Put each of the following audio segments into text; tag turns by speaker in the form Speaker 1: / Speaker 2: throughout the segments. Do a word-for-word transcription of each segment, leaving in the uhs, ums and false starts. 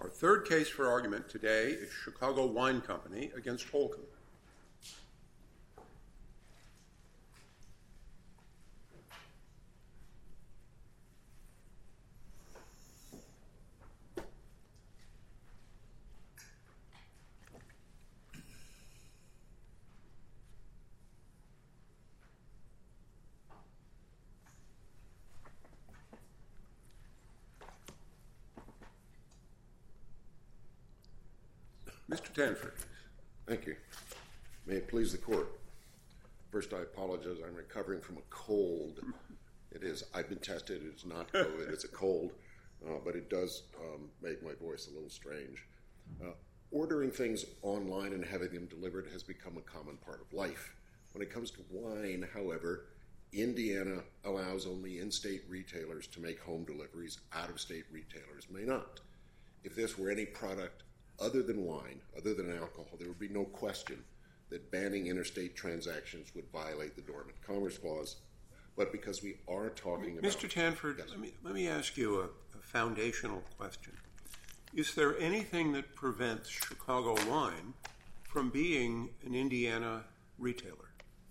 Speaker 1: Our third case for argument today is Chicago Wine Company against Holcomb. Mister Tanford.
Speaker 2: Thank you. May it please the court. First, I apologize. I'm recovering from a cold. It is, I've been tested. It's not COVID. It's a cold, uh, but it does um, make my voice a little strange. Uh, ordering things online and having them delivered has become a common part of life. When it comes to wine, however, Indiana allows only in-state retailers to make home deliveries. Out-of-state retailers may not. If this were any product other than wine, other than alcohol, there would be no question that banning interstate transactions would violate the Dormant Commerce Clause. But because we are talking about...
Speaker 1: Mister Tanford, yes. let, me, let me ask you a, a foundational question. Is there anything that prevents Chicago Wine from being an Indiana retailer?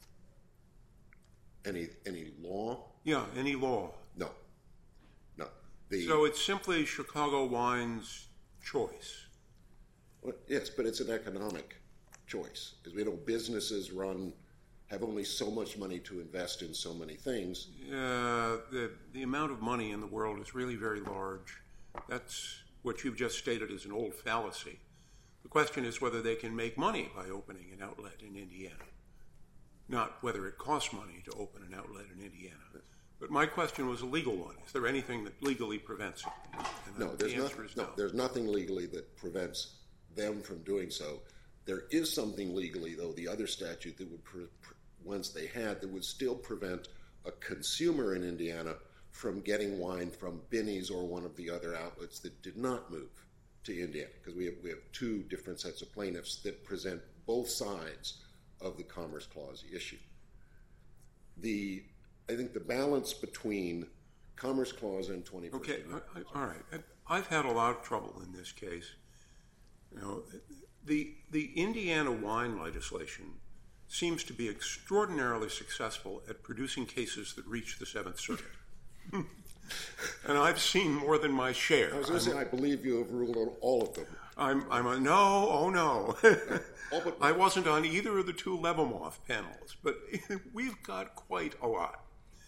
Speaker 2: Any any law?
Speaker 1: Yeah, any law.
Speaker 2: No. No. The,
Speaker 1: so it's simply Chicago Wine's choice.
Speaker 2: Well, yes, but it's an economic choice. As we know, businesses run, have only so much money to invest in so many things.
Speaker 1: Uh, the, the amount of money in the world is really very large. That's what you've just stated as an old fallacy. The question is whether they can make money by opening an outlet in Indiana, not whether it costs money to open an outlet in Indiana. But my question was a legal one. Is there anything that legally prevents it? And
Speaker 2: no, there's,
Speaker 1: the
Speaker 2: not,
Speaker 1: answer is
Speaker 2: no,
Speaker 1: no.
Speaker 2: there's nothing legally that prevents them from doing so. There is something legally, though, the other statute that would, pre- pre- once they had, that would still prevent a consumer in Indiana from getting wine from Binny's or one of the other outlets that did not move to Indiana, because we have, we have two different sets of plaintiffs that present both sides of the Commerce Clause issue. The, I think the balance between Commerce Clause and twenty-first
Speaker 1: Okay, I, I, all right. I've had a lot of trouble in this case. You know, the the Indiana wine legislation seems to be extraordinarily successful at producing cases that reach the Seventh Circuit. And I've seen more than my share.
Speaker 2: I was going to say, I believe you have ruled on all of them.
Speaker 1: I'm, I'm a no, oh no. I wasn't on either of the two Lebemoff panels, but we've got quite a lot.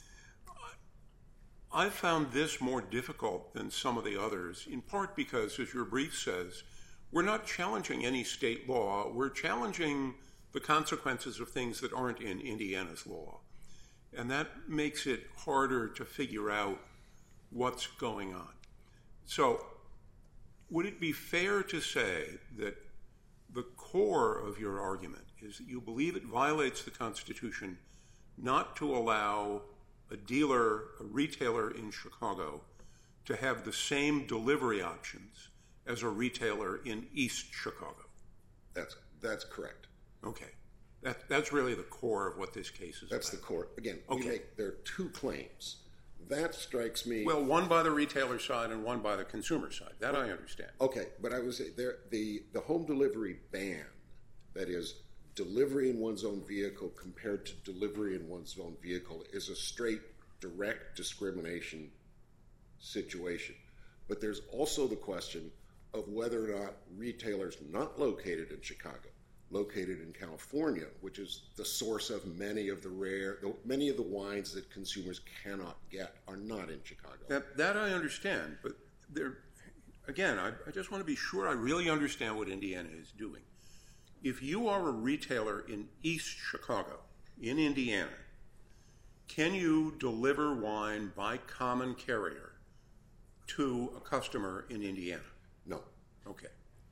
Speaker 1: I found this more difficult than some of the others, in part because, as your brief says, we're not challenging any state law. We're challenging the consequences of things that aren't in Indiana's law. And that makes it harder to figure out what's going on. So would it be fair to say that the core of your argument is that you believe it violates the Constitution not to allow a dealer, a retailer in Chicago, to have the same delivery options as a retailer in East Chicago?
Speaker 2: That's that's correct.
Speaker 1: Okay. That, that's really the core of what this case is
Speaker 2: That's
Speaker 1: about.
Speaker 2: the core. Again,
Speaker 1: okay.
Speaker 2: we make, there are two claims. That strikes me...
Speaker 1: Well, one by the retailer side and one by the consumer side. That I understand.
Speaker 2: Okay, but I would say there, the, the home delivery ban, that is, delivery in one's own vehicle compared to delivery in one's own vehicle, is a straight, direct discrimination situation. But there's also the question of whether or not retailers not located in Chicago, located in California, which is the source of many of the rare, many of the wines that consumers cannot get, are not in Chicago.
Speaker 1: That, that I understand, but there, again, I, I just want to be sure I really understand what Indiana is doing. If you are a retailer in East Chicago, in Indiana, can you deliver wine by common carrier to a customer in Indiana?
Speaker 2: No.
Speaker 1: Okay.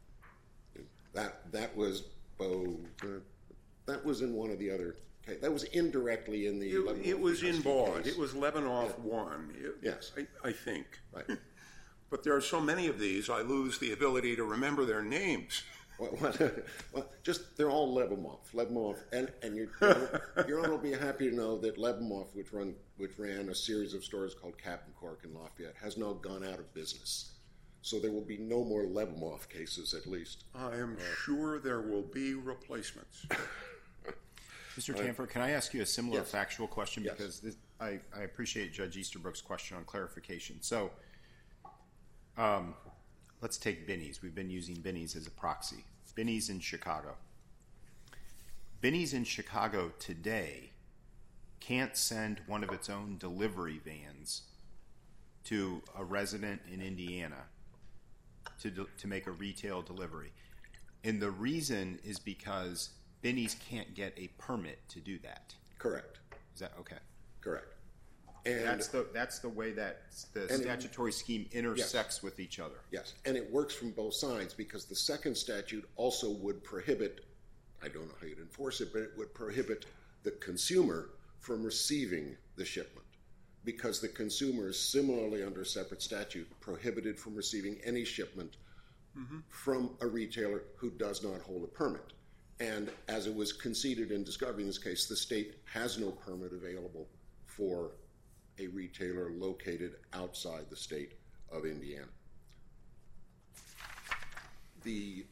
Speaker 2: That that was oh, uh, that was in one of the other. Okay, that was indirectly in the.
Speaker 1: It, it was in Bald. It was Lebanoff
Speaker 2: yeah.
Speaker 1: one. It,
Speaker 2: yes,
Speaker 1: I, I think.
Speaker 2: Right.
Speaker 1: But there are so many of these, I lose the ability to remember their names.
Speaker 2: Well, well, well just they're all Lebemoff, Lebemoff, and and your your Honor will be happy to know that Lebemoff, which run which ran a series of stores called Captain Cork in Lafayette, has now gone out of business. So there will be no more Lebemoff cases, at least.
Speaker 1: I am uh, sure there will be replacements.
Speaker 3: Mister Tanford, can I ask you a similar
Speaker 2: yes.
Speaker 3: factual question?
Speaker 2: Yes.
Speaker 3: Because this, I, I appreciate Judge Easterbrook's question on clarification. So um, let's take Binny's. We've been using Binny's as a proxy. Binny's in Chicago. Binny's in Chicago today can't send one of its own delivery vans to a resident in Indiana to do, to make a retail delivery. And the reason is because Binny's can't get a permit to do that.
Speaker 2: Correct.
Speaker 3: Is that okay?
Speaker 2: Correct. And
Speaker 3: that's the that's the way that the statutory it, scheme intersects yes. with each other.
Speaker 2: Yes, and it works from both sides because the second statute also would prohibit, I don't know how you'd enforce it, but it would prohibit the consumer from receiving the shipment because the consumer is similarly under separate statute prohibited from receiving any shipment mm-hmm. from a retailer who does not hold a permit. And as it was conceded in discovery in this case, the state has no permit available for a retailer located outside the state of Indiana. The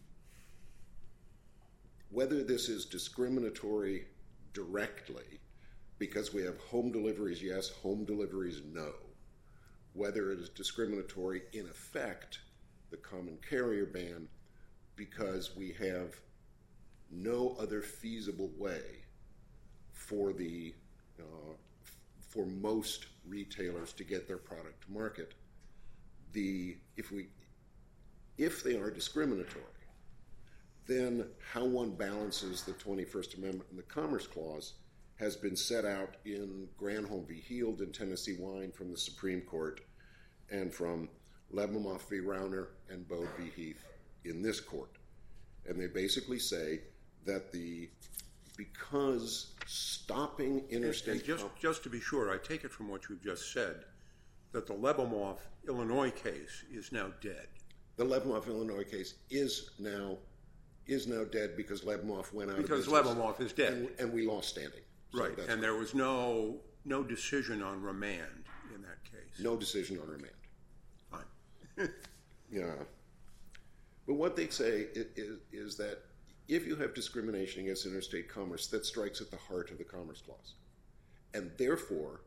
Speaker 2: whether this is discriminatory directly, because we have home deliveries, yes, home deliveries, no. Whether it is discriminatory in effect, the common carrier ban, because we have no other feasible way for the uh, for most retailers to get their product to market. The if we if they are discriminatory, then how one balances the twenty-first Amendment and the Commerce Clause has been set out in Granholm v. Heald and Tennessee Wine from the Supreme Court and from Lebemoff v. Rauner and Bode v. Heath in this court. And they basically say that the because stopping interstate...
Speaker 1: And just, just to be sure, I take it from what you've just said that the Lebemoff, Illinois case is now dead.
Speaker 2: The Lebemoff, Illinois case is now is now dead because Lebemoff went out
Speaker 1: because
Speaker 2: of business.
Speaker 1: Because Lebemoff is dead.
Speaker 2: And, and we lost standing.
Speaker 1: So right, and right. There was no no decision on remand in that case.
Speaker 2: No decision on remand.
Speaker 1: Fine.
Speaker 2: Yeah. But what they say is, is, is that if you have discrimination against interstate commerce, that strikes at the heart of the Commerce Clause. And therefore,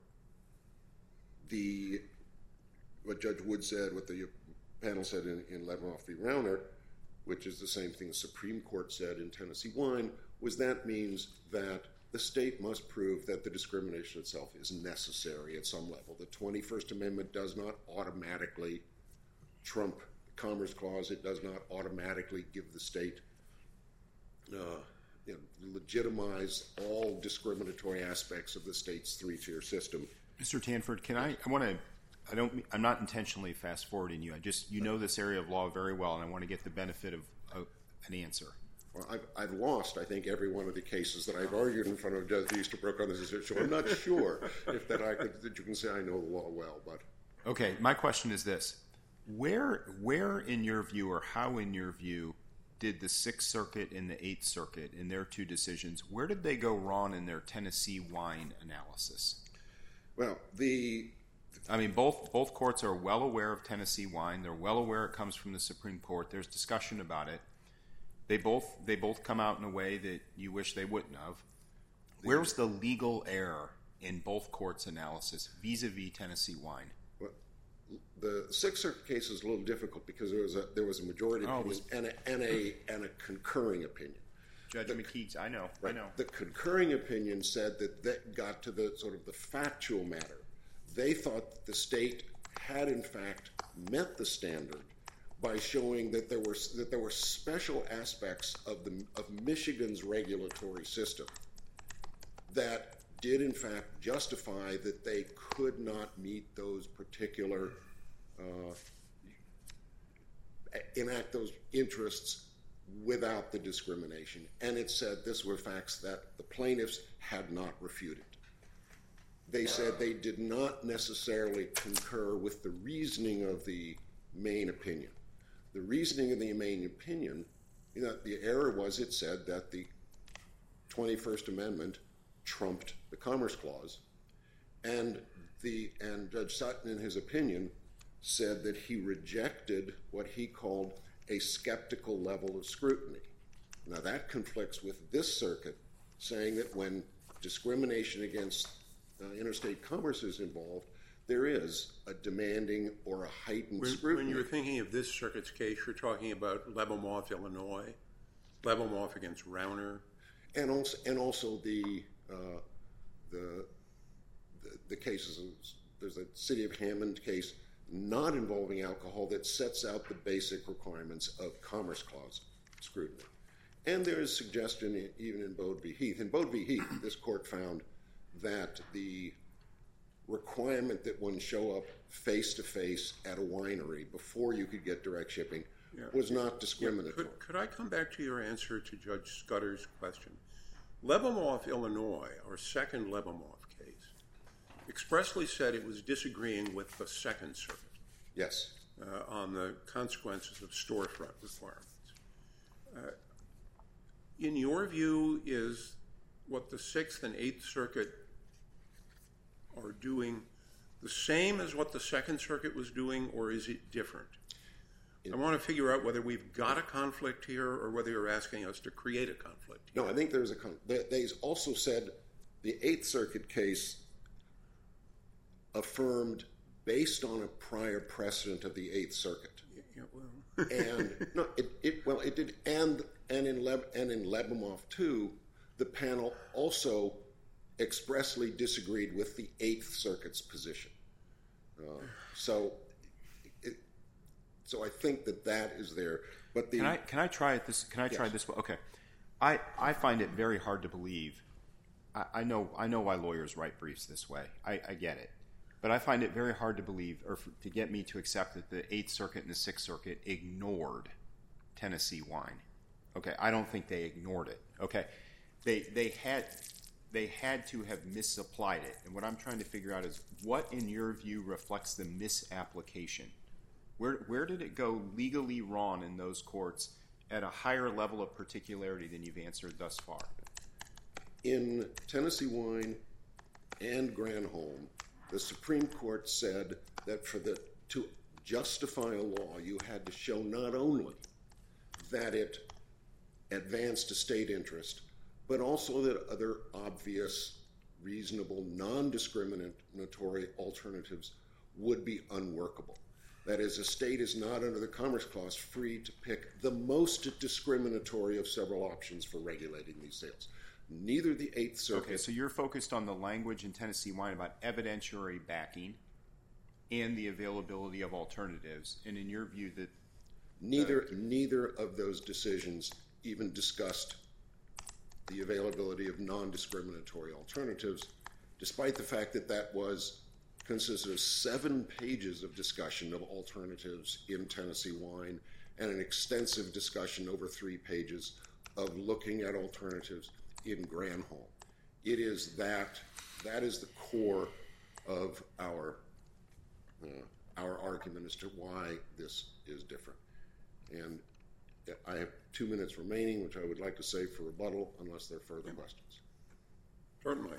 Speaker 2: the what Judge Wood said, what the panel said in, in Lebemoff v. Rauner, which is the same thing the Supreme Court said in Tennessee Wine, was that means that the state must prove that the discrimination itself is necessary at some level. The twenty-first Amendment does not automatically trump the Commerce Clause. It does not automatically give the state, uh, you know, legitimize all discriminatory aspects of the state's three-tier system.
Speaker 3: Mister Tanford, can I? I want to. I don't. I'm not intentionally fast forwarding you. I just you know this area of law very well, and I want to get the benefit of uh, an answer.
Speaker 2: Well, I've, I've lost, I think, every one of the cases that I've argued in front of Judge Easterbrook on this issue. I'm not sure if that I could, that you can say I know the law well, but
Speaker 3: okay. My question is this: Where, where in your view, or how in your view, did the Sixth Circuit and the Eighth Circuit, in their two decisions, where did they go wrong in their Tennessee Wine analysis?
Speaker 2: Well, the
Speaker 3: I mean, both both courts are well aware of Tennessee Wine. They're well aware it comes from the Supreme Court. There's discussion about it. They both they both come out in a way that you wish they wouldn't have. Where's the legal error in both courts' analysis vis-a-vis Tennessee Wine?
Speaker 2: Well, the Sixth Circuit case is a little difficult because there was a there was a majority
Speaker 3: oh,
Speaker 2: opinion
Speaker 3: was,
Speaker 2: and a and a and a concurring opinion.
Speaker 3: Judge the, McKeague, I know,
Speaker 2: right,
Speaker 3: I know.
Speaker 2: The concurring opinion said that that got to the sort of the factual matter. They thought that the state had in fact met the standard by showing that there were that there were special aspects of the of Michigan's regulatory system that did in fact justify that they could not meet those particular uh, enact those interests without the discrimination. And it said this were facts that the plaintiffs had not refuted. They said they did not necessarily concur with the reasoning of the main opinion. The reasoning of the main opinion, you know, the error was it said that the twenty-first Amendment trumped the Commerce Clause, and the and Judge Sutton, in his opinion, said that he rejected what he called a skeptical level of scrutiny. Now, that conflicts with this circuit, saying that when discrimination against uh, interstate commerce is involved, there is a demanding or a heightened
Speaker 1: when,
Speaker 2: scrutiny.
Speaker 1: When you're thinking of this circuit's case, you're talking about Lebemoff, Illinois, Lebemoff against Rauner.
Speaker 2: And also, and also the, uh, the, the, the cases, of, there's a City of Hammond case not involving alcohol that sets out the basic requirements of Commerce Clause scrutiny. And there is suggestion even in Bode v. Heath. In Bode v. Heath, this court found that the requirement that one show up face-to-face at a winery before you could get direct shipping yeah. was not discriminatory.
Speaker 1: Yeah, could, could I come back to your answer to Judge Scudder's question? Lebemoff, Illinois, our second Lebemoff case, expressly said it was disagreeing with the Second Circuit.
Speaker 2: Yes.
Speaker 1: Uh, on the consequences of storefront requirements. Uh, in your view, is what the Sixth and Eighth Circuit are doing the same as what the Second Circuit was doing, or is it different? I want to figure out whether we've got a conflict here or whether you're asking us to create a conflict here.
Speaker 2: No, I think there's a conflict. They, they also said the Eighth Circuit case affirmed based on a prior precedent of the Eighth Circuit.
Speaker 1: Yeah, well.
Speaker 2: and no, it, it well it did, and and in Leb, and in Lebemoff too, the panel also expressly disagreed with the Eighth Circuit's position. Uh, so, it, so I think that that is there. But the
Speaker 3: can I can I try it this? Can I try
Speaker 2: yes.
Speaker 3: this? Okay, I I find it very hard to believe. I, I know I know why lawyers write briefs this way. I, I get it. But I find it very hard to believe, or for, to get me to accept that the Eighth Circuit and the Sixth Circuit ignored Tennessee wine. Okay, I don't think they ignored it. Okay, they they had they had to have misapplied it. And what I'm trying to figure out is what, in your view, reflects the misapplication. Where where did it go legally wrong in those courts at a higher level of particularity than you've answered thus far?
Speaker 2: In Tennessee wine and Granholm, the Supreme Court said that for the to justify a law, you had to show not only that it advanced a state interest, but also that other obvious, reasonable, non-discriminatory alternatives would be unworkable. That is, a state is not under the Commerce Clause free to pick the most discriminatory of several options for regulating these sales. Neither the Eighth Circuit...
Speaker 3: Okay, so you're focused on the language in Tennessee wine about evidentiary backing and the availability of alternatives, and in your view that...
Speaker 2: Neither, uh, neither of those decisions even discussed the availability of non-discriminatory alternatives, despite the fact that that was consisted of seven pages of discussion of alternatives in Tennessee wine and an extensive discussion over three pages of looking at alternatives in Granholm. It is that, that is the core of our, uh, our argument as to why this is different. And I have two minutes remaining, which I would like to save for rebuttal, unless there are further yeah. questions.
Speaker 1: Certainly.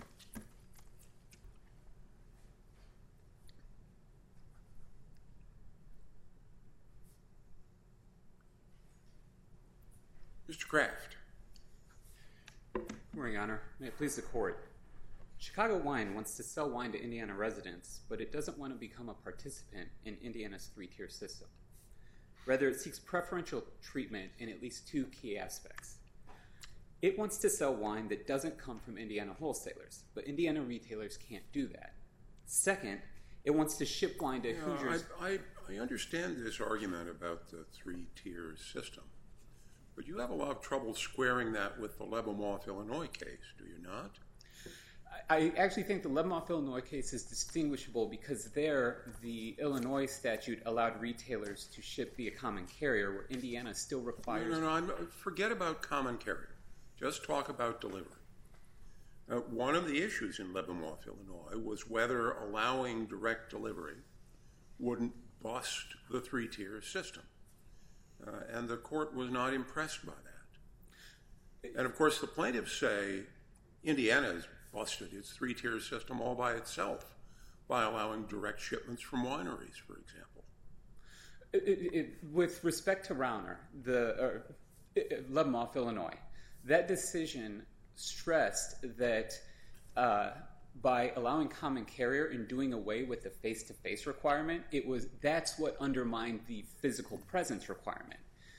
Speaker 1: Mister Kraft.
Speaker 4: Good morning, Your Honor. May it please the Court. Chicago Wine wants to sell wine to Indiana residents, but it doesn't want to become a participant in Indiana's three-tier system. Rather, it seeks preferential treatment in at least two key aspects. It wants to sell wine that doesn't come from Indiana wholesalers, but Indiana retailers can't do that. Second, it wants to ship wine to
Speaker 1: yeah,
Speaker 4: Hoosiers.
Speaker 1: I, I, I understand this argument about the three-tier system, but you have a lot of trouble squaring that with the Lebemoff, Illinois case, do you not?
Speaker 4: I actually think the Lebemoff, Illinois case is distinguishable because there the Illinois statute allowed retailers to ship via common carrier, where Indiana still requires...
Speaker 1: No, no, no, I'm, forget about common carrier. Just talk about delivery. Uh, one of the issues in Lebemoff, Illinois, was whether allowing direct delivery wouldn't bust the three-tier system. Uh, and the court was not impressed by that. And, of course, the plaintiffs say Indiana has busted its three-tier system all by itself by allowing direct shipments from wineries, for example.
Speaker 4: It, it, with respect to Rauner, the uh, Lebamoff, Illinois, that decision stressed that uh, by allowing common carrier and doing away with the face-to-face requirement, it was that's what undermined the physical presence requirement.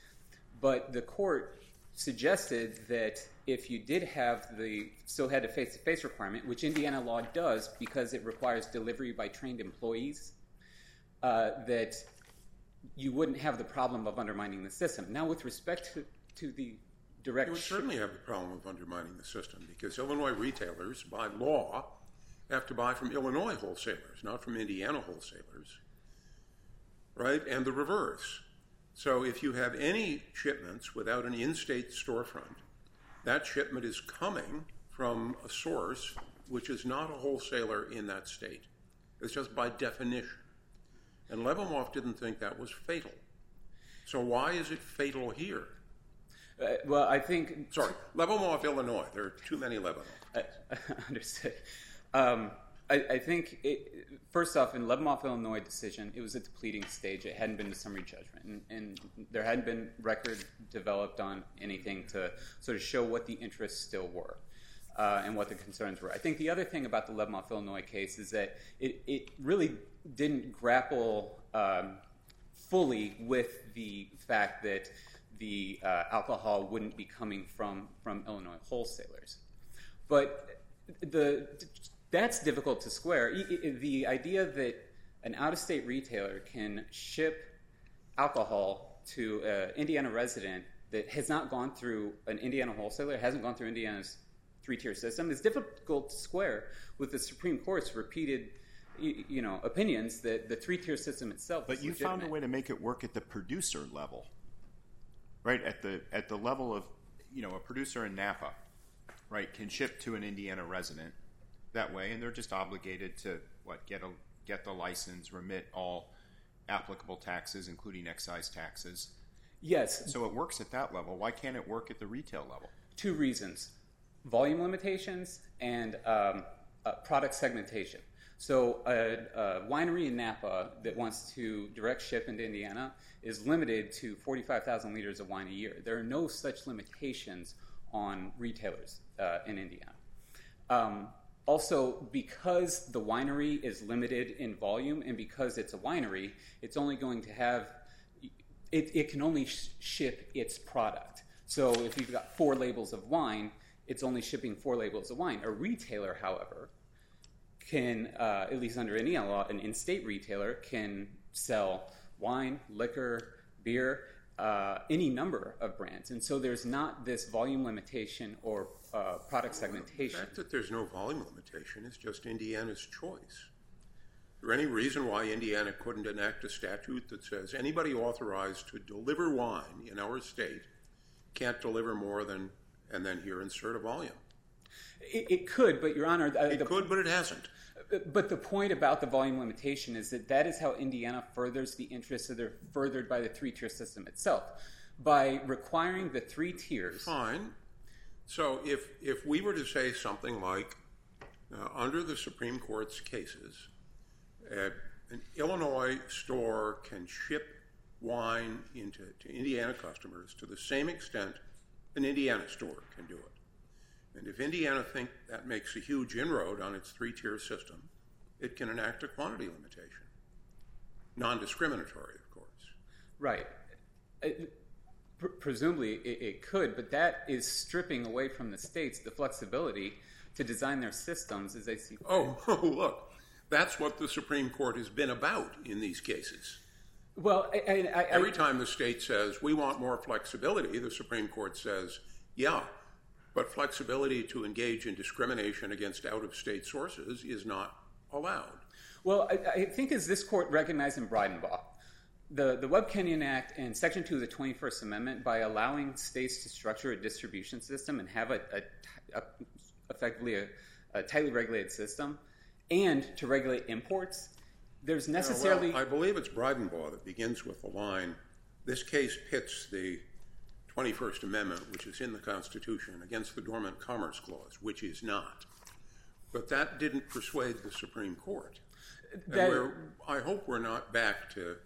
Speaker 4: But the court suggested that if you did have the still had a face-to-face requirement, which Indiana law does because it requires delivery by trained employees, uh, that you wouldn't have the problem of undermining the system. Now, with respect to, to the direct...
Speaker 1: You would certainly have the problem of undermining the system because Illinois retailers, by law, have to buy from Illinois wholesalers, not from Indiana wholesalers, right? And the reverse. So if you have any shipments without an in-state storefront, that shipment is coming from a source which is not a wholesaler in that state. It's just by definition. And Lebamoff didn't think that was fatal. So why is it fatal here?
Speaker 4: Uh, well, I think...
Speaker 1: Sorry, Lebamoff, Illinois. There are too many Lebamoff.
Speaker 4: I, I understood. Um, I, I think, it, first off, in Lebamoff, Illinois decision, it was at the pleading stage. It hadn't been to summary judgment. And, and there hadn't been record developed on anything to sort of show what the interests still were. Uh, and what the concerns were. I think the other thing about the Lebamoff, Illinois case is that it, it really didn't grapple um, fully with the fact that the uh, alcohol wouldn't be coming from, from Illinois wholesalers. But the that's difficult to square. The idea that an out-of-state retailer can ship alcohol to an Indiana resident that has not gone through an Indiana wholesaler, hasn't gone through Indiana's three-tier system, is difficult to square with the Supreme Court's repeated, you know, opinions that the three-tier system itself
Speaker 3: But
Speaker 4: is
Speaker 3: you
Speaker 4: legitimate.
Speaker 3: found a way to make it work at the producer level, right? At the at the level of, you know, a producer in Napa, right, can ship to an Indiana resident that way, and they're just obligated to, what, get a get the license, remit all applicable taxes, including excise taxes.
Speaker 4: Yes.
Speaker 3: So it works at that level. Why can't it work at the retail level?
Speaker 4: Two reasons. Volume limitations and um, uh, product segmentation. So a, a winery in Napa that wants to direct ship into Indiana is limited to forty-five thousand liters of wine a year. There are no such limitations on retailers uh, in Indiana. Um, also, because the winery is limited in volume and because it's a winery, it's only going to have, it, it can only sh- ship its product. So if you've got four labels of wine, it's only shipping four labels of wine. A retailer, however, can, uh, at least under Indiana law, an in-state retailer can sell wine, liquor, beer, uh, any number of brands. And so there's not this volume limitation or uh, product segmentation.
Speaker 1: The fact that there's no volume limitation is just Indiana's choice. Is there any reason why Indiana couldn't enact a statute that says anybody authorized to deliver wine in our state can't deliver more than, and then here insert a volume?
Speaker 4: It, it could, but Your Honor... Uh,
Speaker 1: it
Speaker 4: the,
Speaker 1: could, but it hasn't.
Speaker 4: But the point about the volume limitation is that that is how Indiana furthers the interests that are furthered by the three-tier system itself. By requiring the three tiers...
Speaker 1: Fine. So if, if we were to say something like, uh, under the Supreme Court's cases, uh, an Illinois store can ship wine into to Indiana customers to the same extent an Indiana store can do it. And if Indiana thinks that makes a huge inroad on its three-tier system, it can enact a quantity limitation. Non-discriminatory, of course.
Speaker 4: Right. It, pr- presumably it, it could, but that is stripping away from the states the flexibility to design their systems as they see fit.
Speaker 1: Oh, look, that's what the Supreme Court has been about in these cases.
Speaker 4: Well, I, I, I,
Speaker 1: Every time the state says, we want more flexibility, the Supreme Court says, yeah, but flexibility to engage in discrimination against out-of-state sources is not allowed.
Speaker 4: Well, I, I think as this court recognized in Breidenbach, the, the Webb-Kenyon Act and Section two of the twenty-first Amendment, by allowing states to structure a distribution system and have a, a, a effectively a, a tightly regulated system, and to regulate imports, there's necessarily...
Speaker 1: Yeah, well, I believe it's Breidenbach that begins with the line, this case pits the twenty-first Amendment, which is in the Constitution, against the Dormant Commerce Clause, which is not. But that didn't persuade the Supreme Court.
Speaker 4: That,
Speaker 1: and we're, I hope we're not back to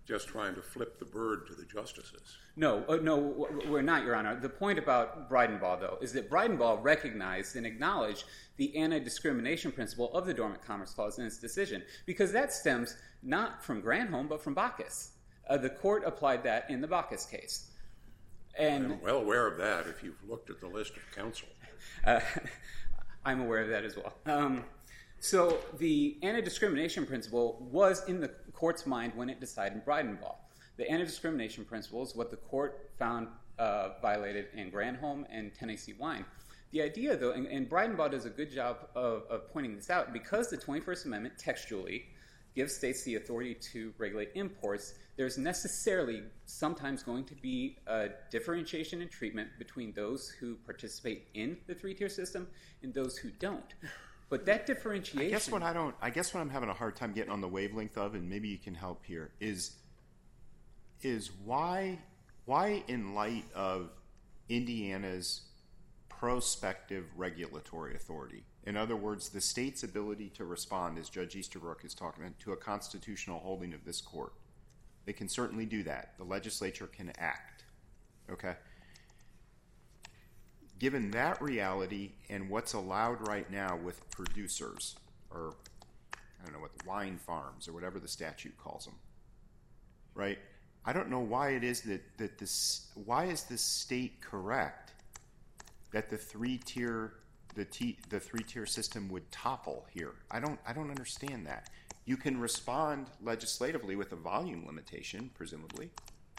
Speaker 1: just trying to flip the bird to the justices.
Speaker 4: No, uh, no, we're not, Your Honor. The point about Breidenbach, though, is that Breidenbach recognized and acknowledged the anti-discrimination principle of the Dormant Commerce Clause in its decision, because that stems not from Granholm, but from Baucus. Uh, the court applied that in the Baucus case. And
Speaker 1: I'm well aware of that if you've looked at the list of counsel.
Speaker 4: Uh, I'm aware of that as well. Um, so the anti-discrimination principle was in the court's mind when it decided Breidenbach. The anti-discrimination principle is what the court found uh, violated in Granholm and Tennessee Wine. The idea, though, and, and Breidenbach does a good job of, of pointing this out, because the twenty-first Amendment textually gives states the authority to regulate imports, there's necessarily sometimes going to be a differentiation in treatment between those who participate in the three-tier system and those who don't. But that differentiation...
Speaker 3: I guess what I don't... I guess what I'm having a hard time getting on the wavelength of, and maybe you can help here, is is why why in light of Indiana's prospective regulatory authority, in other words, the state's ability to respond, as Judge Easterbrook is talking about, to a constitutional holding of this court. They can certainly do that. The legislature can act. Okay? Given that reality and what's allowed right now with producers, or I don't know what, the wine farms, or whatever the statute calls them, right? I don't know why it is that, that this, why is the state correct that the three-tier the T, the three-tier system would topple here? I don't I don't understand that. You can respond legislatively with a volume limitation, presumably,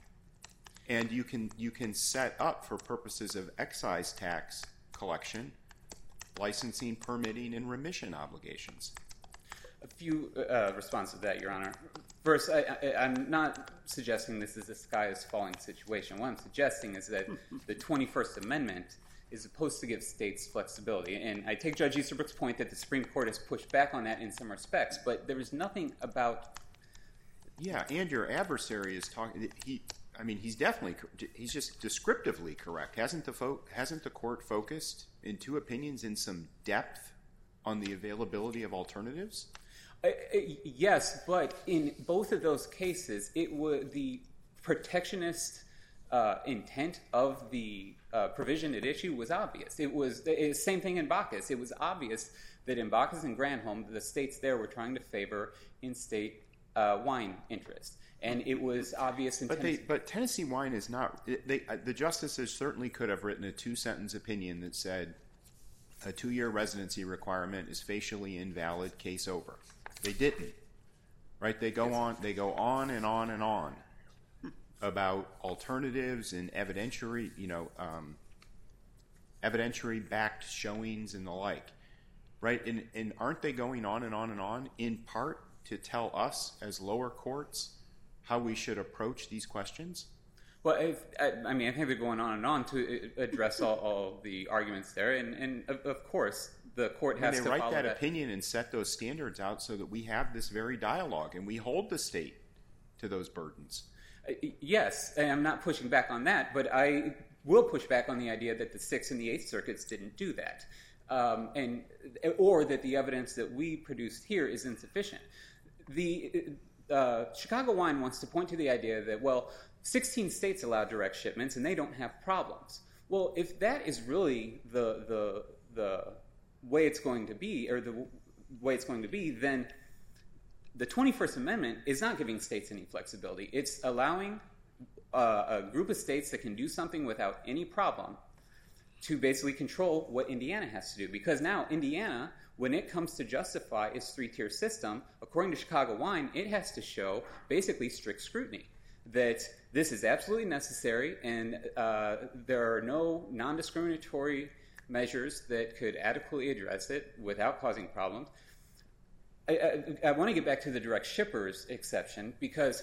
Speaker 3: and you can you can set up for purposes of excise tax collection, licensing, permitting, and remission obligations.
Speaker 4: A few uh, responses to that, Your Honor. First, I, I, I'm not suggesting this is a sky-is-falling situation. What I'm suggesting is that the twenty-first Amendment is supposed to give states flexibility. And I take Judge Easterbrook's point that the Supreme Court has pushed back on that in some respects, but there is nothing about...
Speaker 3: Yeah, and your adversary is talking... He, I mean, he's definitely... He's just descriptively correct. Hasn't the, fo- hasn't the court focused, in two opinions, in some depth on the availability of alternatives?
Speaker 4: Uh, yes, but in both of those cases, it was the protectionist uh, intent of the uh, provision at issue was obvious. It was the same thing in Baucus. It was obvious that in Baucus and Granholm, the states there were trying to favor in-state uh, wine interest. And it was obvious in
Speaker 3: but
Speaker 4: Tennessee.
Speaker 3: They, but Tennessee Wine is not... They, the justices certainly could have written a two-sentence opinion that said a two-year residency requirement is facially invalid, case over. They didn't, right? They go on. They go on and on and on about alternatives and evidentiary, you know, um, evidentiary-backed showings and the like, right? And, and aren't they going on and on and on in part to tell us as lower courts how we should approach these questions?
Speaker 4: Well, if, I, I mean, I think they're going on and on to address all, all the arguments there, and, and of, of course, the court has
Speaker 3: and they
Speaker 4: to
Speaker 3: write
Speaker 4: follow
Speaker 3: that,
Speaker 4: that
Speaker 3: opinion and set those standards out so that we have this very dialogue and we hold the state to those burdens.
Speaker 4: Uh, yes, and I'm not pushing back on that, but I will push back on the idea that the Sixth and the Eighth Circuits didn't do that, um, and or that the evidence that we produced here is insufficient. The uh, Chicago Wine wants to point to the idea that, well, sixteen states allow direct shipments and they don't have problems. Well, if that is really the the the way it's going to be, or the way it's going to be, then the twenty-first Amendment is not giving states any flexibility. It's allowing uh, a group of states that can do something without any problem to basically control what Indiana has to do. Because now Indiana, when it comes to justify its three-tier system, according to Chicago Wine, it has to show basically strict scrutiny, that this is absolutely necessary and uh, there are no non-discriminatory measures that could adequately address it without causing problems. I, I, I want to get back to the direct shippers exception, because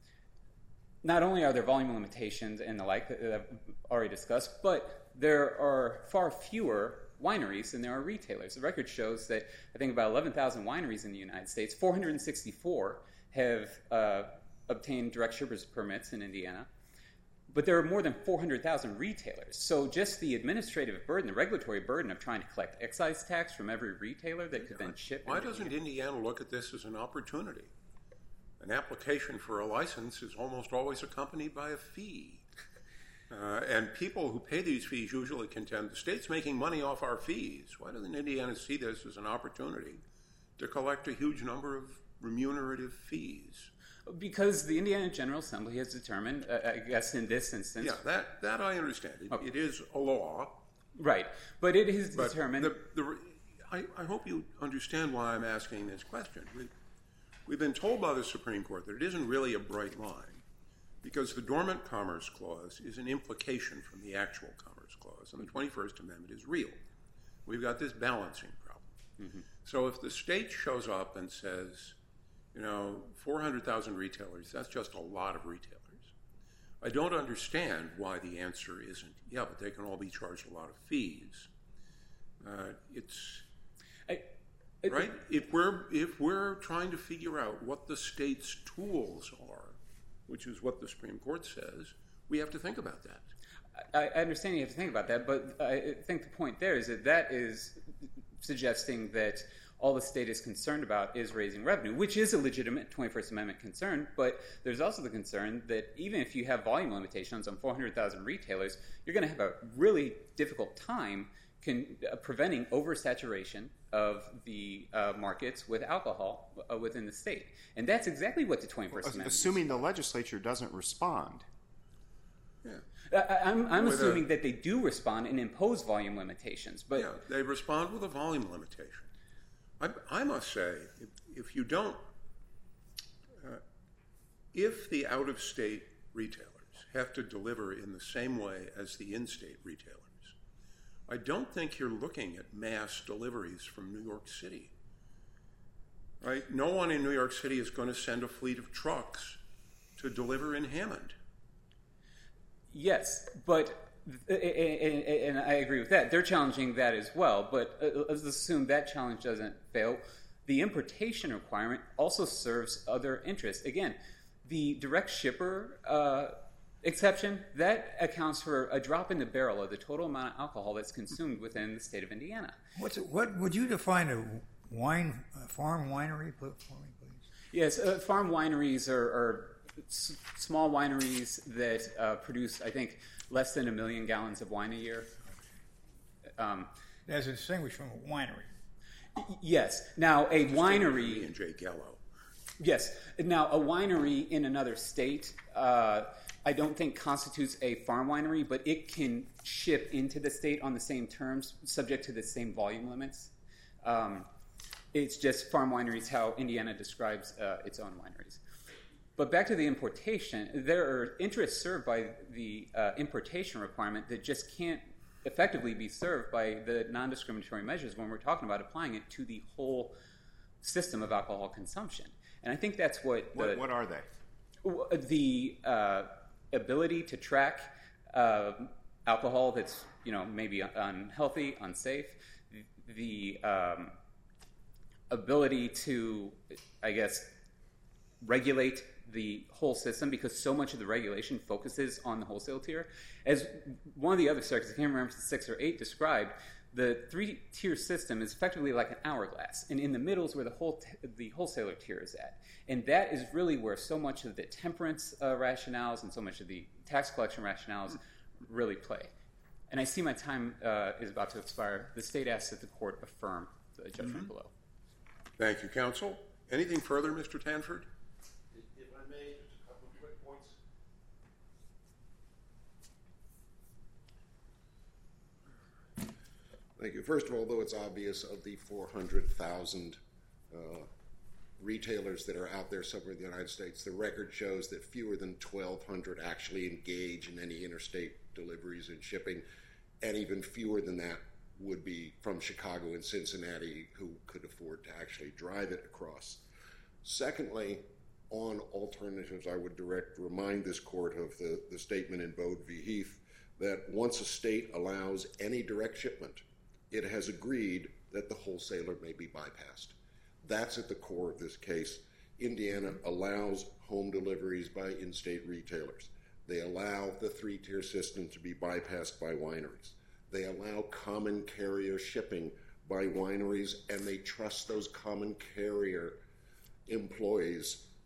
Speaker 4: not only are there volume limitations and the like that I've already discussed, but there are far fewer wineries than there are retailers. The record shows that I think about eleven thousand wineries in the United States, four hundred sixty-four have uh, obtained direct shippers permits in Indiana. But there are more than four hundred thousand retailers. So just the administrative burden, the regulatory burden of trying to collect excise tax from every retailer that could then ship.
Speaker 1: Why doesn't Indiana look at this as an opportunity? an application for a license is almost always accompanied by a fee. Uh, and people who pay these fees usually contend the state's making money off our fees. Why doesn't Indiana see this as an opportunity to collect a huge number of remunerative fees?
Speaker 4: Because the Indiana General Assembly has determined, uh, I guess in this instance...
Speaker 1: Yeah, that, that I understand. It,
Speaker 4: okay.
Speaker 1: it is a law.
Speaker 4: Right, but it is
Speaker 1: but
Speaker 4: determined...
Speaker 1: The, the, I, I hope you understand why I'm asking this question. We, we've been told by the Supreme Court that it isn't really a bright line because the Dormant Commerce Clause is an implication from the actual Commerce Clause, and the twenty-first Amendment is real. We've got this balancing problem. Mm-hmm. So if the state shows up and says, you know, four hundred thousand retailers, that's just a lot of retailers. I don't understand why the answer isn't, yeah, but they can all be charged a lot of fees. Uh, it's...
Speaker 4: I, I,
Speaker 1: right? If we're, if we're trying to figure out what the state's tools are, which is what the Supreme Court says, we have to think about that.
Speaker 4: I, I understand you have to think about that, but I think the point there is that that is suggesting that all the state is concerned about is raising revenue, which is a legitimate twenty-first Amendment concern, but there's also the concern that even if you have volume limitations on four hundred thousand retailers, you're going to have a really difficult time can, uh, preventing oversaturation of the uh, markets with alcohol uh, within the state. And that's exactly what the twenty-first
Speaker 3: Assuming
Speaker 4: Amendment
Speaker 3: Assuming the legislature doesn't respond.
Speaker 1: Yeah.
Speaker 4: I, I'm, I'm
Speaker 1: with
Speaker 4: assuming
Speaker 1: a,
Speaker 4: that they do respond and impose volume limitations. But
Speaker 1: yeah, they respond with a volume limitation. I, I must say, if, if you don't, uh, if the out-of-state retailers have to deliver in the same way as the in-state retailers, I don't think you're looking at mass deliveries from New York City. Right? No one in New York City is going to send a fleet of trucks to deliver in Hammond.
Speaker 4: Yes, but, and I agree with that, they're challenging that as well, but let's assume that challenge doesn't fail. The importation requirement also serves other interests. Again, the direct shipper uh, exception, that accounts for a drop in the barrel of the total amount of alcohol that's consumed within the state of Indiana.
Speaker 5: What's it, what would you define a wine, a farm winery for me, please?
Speaker 4: Yes, uh, farm wineries are, are s- small wineries that uh, produce, I think, less than a million gallons of wine a year. Um,
Speaker 5: As distinguished from a winery.
Speaker 4: y- yes. Now, a winery...
Speaker 1: And Jay Gallo.
Speaker 4: Yes. Now, a winery in another state, uh, I don't think constitutes a farm winery, but it can ship into the state on the same terms, subject to the same volume limits. Um, it's just farm wineries how Indiana describes uh, its own wineries. But back to the importation, there are interests served by the uh, importation requirement that just can't effectively be served by the non-discriminatory measures when we're talking about applying it to the whole system of alcohol consumption. And I think that's what... The,
Speaker 3: What, what are they?
Speaker 4: The uh, ability to track uh, alcohol that's, you know, maybe unhealthy, unsafe, the um, ability to, I guess, regulate the whole system, because so much of the regulation focuses on the wholesale tier. As one of the other circuits, I can't remember if it's six or eight, described, the three-tier system is effectively like an hourglass, and in the middle is where the whole t- the wholesaler tier is at. And that is really where so much of the temperance uh, rationales and so much of the tax collection rationales really play. And I see my time uh, is about to expire. The state asks that the court affirm the judgment mm-hmm. below.
Speaker 1: Thank you, counsel. Anything further, Mister Tanford?
Speaker 2: If I may, just a couple of quick points. Thank you. First of all, though it's obvious of the four hundred thousand uh, retailers that are out there somewhere in the United States, the record shows that fewer than twelve hundred actually engage in any interstate deliveries and shipping, and even fewer than that would be from Chicago and Cincinnati who could afford to actually drive it across. Secondly, on alternatives, I would direct remind this court of the, the statement in Bode v. Heath that once a state allows any direct shipment, it has agreed that the wholesaler may be bypassed. That's at the core of this case. Indiana allows home deliveries by in-state retailers. They allow the three-tier system to be bypassed by wineries. They allow common carrier shipping by wineries, and they trust those common carrier employees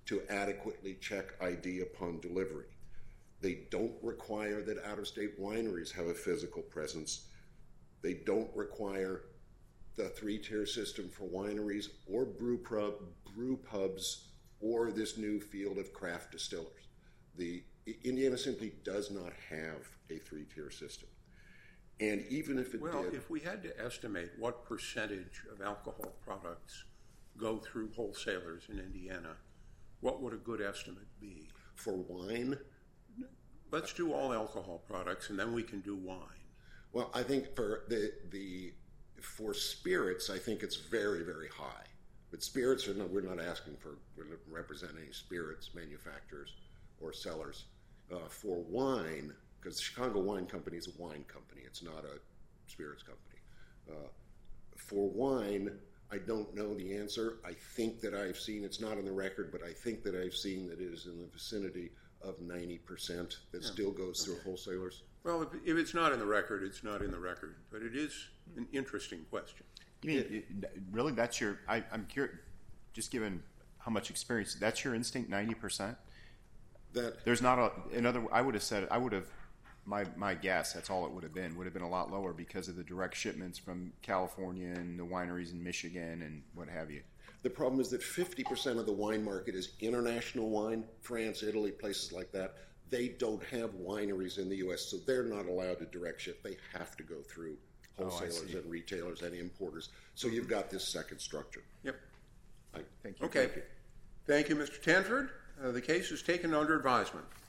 Speaker 2: to adequately check I D upon delivery. They don't require that out-of-state wineries have a physical presence. They don't require the three-tier system for wineries or brew, pub, brew pubs or this new field of craft distillers. The Indiana simply does not have a three-tier system. And even if it
Speaker 1: well,
Speaker 2: did...
Speaker 1: if we had to estimate what percentage of alcohol products go through wholesalers in Indiana, what would a good estimate be?
Speaker 2: For wine?
Speaker 1: Let's do all alcohol products, and then we can do wine.
Speaker 2: Well, I think for the the for spirits, I think it's very, very high. But spirits are not, we're not asking for we're not representing spirits manufacturers or sellers. Uh, for wine, because Chicago Wine Company is a wine company, it's not a spirits company. Uh, for wine, I don't know the answer. I think that I've seen, it's not on the record, but I think that I've seen that it is in the vicinity of ninety percent that yeah. still goes through wholesalers.
Speaker 1: Well, if, if it's not in the record, it's not in the record. But it is an interesting question.
Speaker 3: You mean, it, really, that's your, I, I'm curious, just given how much experience, that's your instinct, ninety percent?
Speaker 2: That
Speaker 3: There's not a, another, I would have said, I would have, my, my guess, that's all it would have been, would have been a lot lower because of the direct shipments from California and the wineries in Michigan and what have you.
Speaker 2: The problem is that fifty percent of the wine market is international wine, France, Italy, places like that. They don't have wineries in the U S, so they're not allowed to direct ship. They have to go through wholesalers oh, and retailers and importers. So you've got this second structure.
Speaker 1: Yep.
Speaker 2: I,
Speaker 3: Thank you.
Speaker 1: Okay.
Speaker 2: Thank you,
Speaker 1: Thank you, Mister Tanford. Uh, the case is taken under advisement.